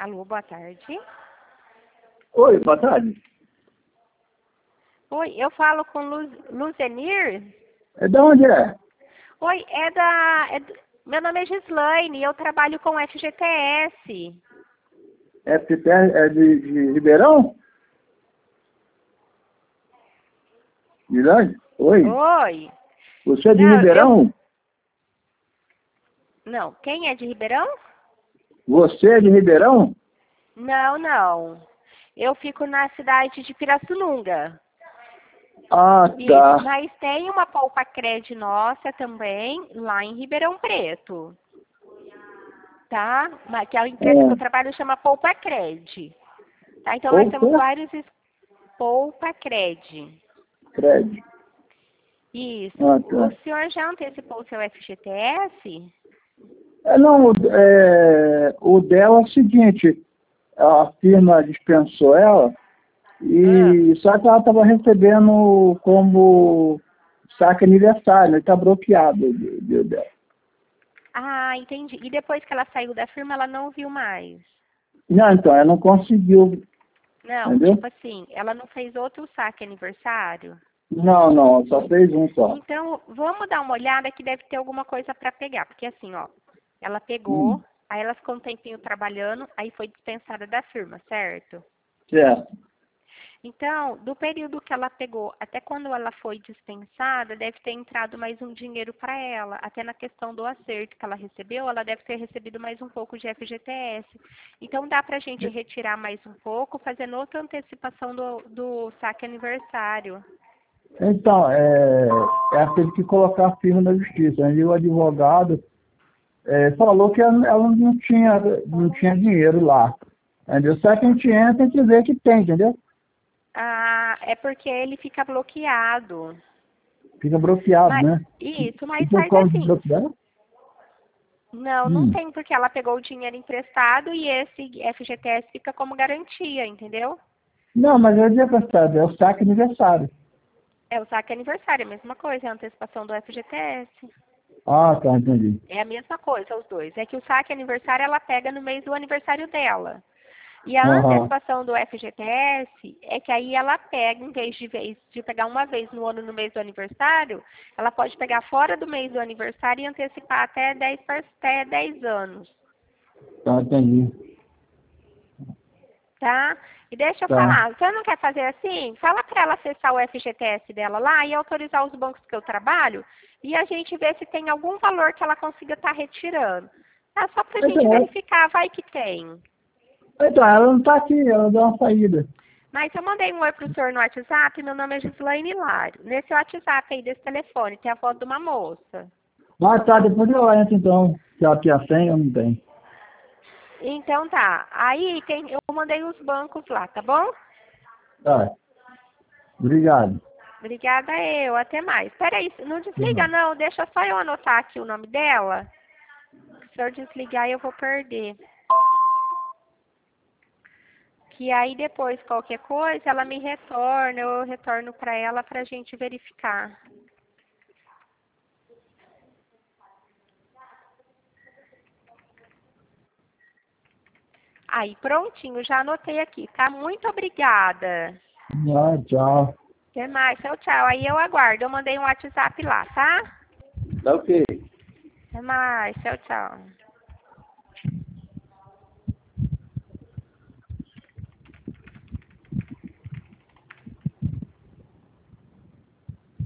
Alô, boa tarde. Oi, boa tarde. Oi, eu falo com Luzenir? É de onde é? Oi, meu nome é Gislaine, eu trabalho com FGTS. É de Ribeirão? Mirande? Oi. Oi. Você é de Não, Ribeirão? Não, quem é de Ribeirão? Você é de Ribeirão? Não. Eu fico na cidade de Pirassununga. Ah, Isso, tá. mas tem uma Poupa Cred nossa também, lá em Ribeirão Preto. Tá? Que é a empresa que eu trabalho, chama Poupa Cred. Tá? Então nós temos Opa, vários Poupa Cred. Fred. Isso. Ah, O tá. senhor já antecipou o seu FGTS? Não, o dela é o seguinte, a firma dispensou ela, Ah. e só que ela estava recebendo como saque aniversário, está bloqueado o dela. Ah, entendi. E depois que ela saiu da firma, ela não viu mais? Não, então, ela não conseguiu, Não, entendeu? tipo assim, ela não fez outro saque aniversário? Não, só fez um só. Então, vamos dar uma olhada que deve ter alguma coisa para pegar. Porque assim, ó, ela Hum, pegou, aí ela ficou um tempinho trabalhando, aí foi dispensada da firma, certo? certo. Então, do período que ela pegou até quando ela foi dispensada, deve ter entrado mais um dinheiro para ela. Até na questão do acerto que ela recebeu, ela deve ter recebido mais um pouco de FGTS. Então, dá para a gente retirar mais um pouco, fazendo outra antecipação do saque aniversário. Então, ela teve que colocar a firma na justiça. Aí o advogado falou que ela não tinha dinheiro lá. Entendeu? Só que a gente entra e tem que ver que tem, entendeu? Ah, é porque ele fica bloqueado. Fica bloqueado, Mas, né? isso, E mas por faz causa de assim. bloquear? Não Hum. tem porque ela pegou o dinheiro emprestado e esse FGTS fica como garantia, entendeu? Não, mas é aniversário, é o saque aniversário. É o saque aniversário, é a mesma coisa, é a antecipação do FGTS. Ah, tá, entendi. É a mesma coisa, os dois. É que o saque aniversário ela pega no mês do aniversário dela. E a Aham. antecipação do FGTS é que aí ela pega, em vez de pegar uma vez no ano no mês do aniversário, ela pode pegar fora do mês do aniversário e antecipar até 10 anos. Tá, entendi. Tá? E deixa eu Tá. falar, você não quer fazer assim? Fala para ela acessar o FGTS dela lá e autorizar os bancos que eu trabalho e a gente vê se tem algum valor que ela consiga estar retirando. Tá? Só para a gente Então, verificar, vai que tem. ela não tá aqui, ela deu uma saída. Mas eu mandei um oi pro senhor no WhatsApp, meu nome é Gislaine Hilário. Nesse WhatsApp aí desse telefone tem a foto de uma moça. Ah, tá, depois eu entro então. Se ela tem a senha ou não tem. Então tá, aí eu mandei os bancos lá, tá bom? Tá. Obrigado. Obrigada eu, até mais. Peraí, não Até desliga mais. não, deixa só eu anotar aqui o nome dela. Se eu desligar eu vou perder. Que aí depois qualquer coisa ela me retorna, eu retorno para ela pra gente verificar. Aí prontinho, já anotei aqui, tá? Muito obrigada. Ah, tchau. Até mais, tchau. Aí eu aguardo, eu mandei um WhatsApp lá, tá? Tá ok. Até mais, tchau.